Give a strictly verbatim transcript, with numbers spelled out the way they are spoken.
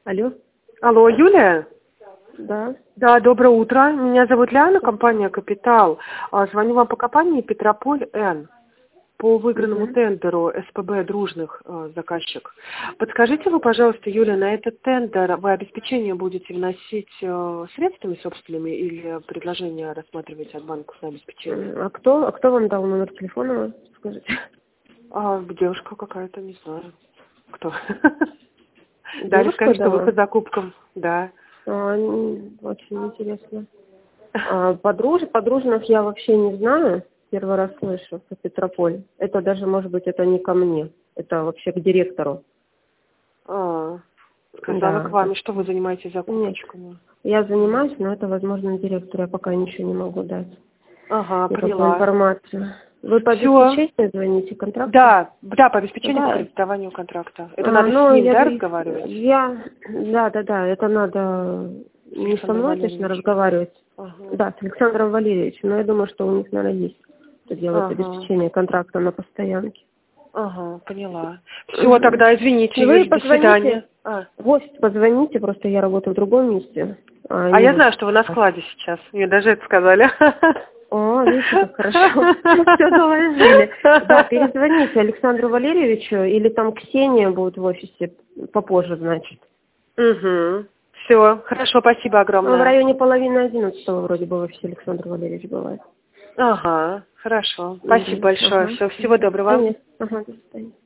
Алло. Алло, Юлия? Да. Да, доброе утро. Меня зовут Ляна, компания «Капитал». А, Звоню вам по компании «Петрополь-Н» по выигранному Угу. тендеру СПБ «Дружных» э, заказчик. Подскажите вы, пожалуйста, Юлия, на этот тендер вы обеспечение будете вносить э, средствами собственными или предложение рассматриваете от банка на обеспечение? А кто, а кто вам дал номер телефона, скажите? А, девушка какая-то, не знаю, кто. Дали Девушка сказать, что вы дала? по закупкам, да. А, м, очень интересно. А, подруж, подружных я вообще не знаю. Первый раз слышу по Петрополь. Это даже, может быть, это не ко мне. Это вообще к директору. А, сказала к Да. вам, что вы занимаетесь Нет. закупочками. Я занимаюсь, но это, возможно, директору. Я пока ничего не могу дать. Ага, Никакую поняла. информацию. Вы по Все. обеспечению звоните контракту? Да, да, по обеспечению по Да. кредитованию контракта. Это А, надо с ну, ним, я, да, говорю, разговаривать? я, да, да, да, это надо С не со Александром мной точно Валерьевичем. разговаривать, Ага. да, с Александром Валерьевичем, но я думаю, что у них, наверное, есть, что делать Ага. обеспечение контракта на постоянке. Ага, поняла. Все, Мгм. тогда извините, Вы Юль, до позвоните, свидания. А. в офис позвоните, просто я работаю в другом месте, а а не я вот знаю, что вы на так. складе сейчас. Мне даже это сказали. О, видите, как хорошо. Все доложили. Да, перезвоните Александру Валерьевичу, или там Ксения будет в офисе попозже, значит. Угу. Все, хорошо, спасибо Ну, в огромное. районе половины одиннадцатого вроде бы в офисе Александр Валерьевич бывает. Ага, хорошо. Спасибо Угу. большое. Ага. Все, всего доброго. Конечно. Ага, до свидания.